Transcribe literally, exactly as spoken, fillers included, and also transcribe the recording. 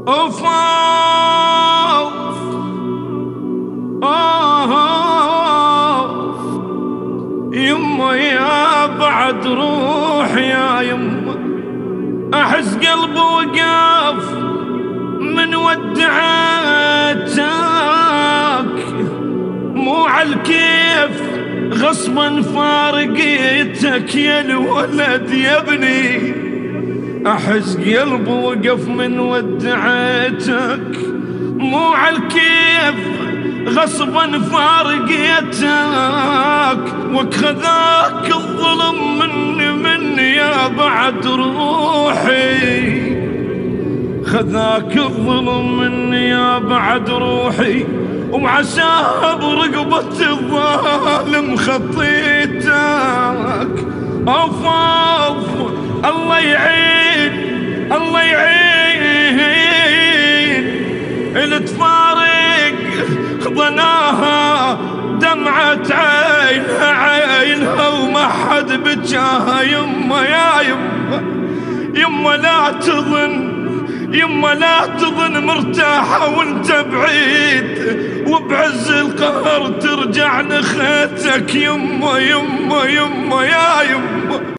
اوف يما يا بعد روح يا يما، احس قلبي وقف من ودعتك، مو عالكيف غصبا فارقيتك يا الولد يا ابني، احس قلبي وقف من ودعتك، مو عالكيف غصبا فارقيتك، وخذاك الظلم مني مني يا بعد روحي، خذاك الظلم مني يا بعد روحي، وعشاها برقبة الظالم خطيتك. اوف اوف الله يعين الله يعين اللي تفارق ظناها دمعة عينها عينها وما حد بجاها. يما يا يما يما لا تظن يما لا تظن مرتاحة وانت بعيد، وبعز القهر ترجع نخيتك. يما يما يما يا يما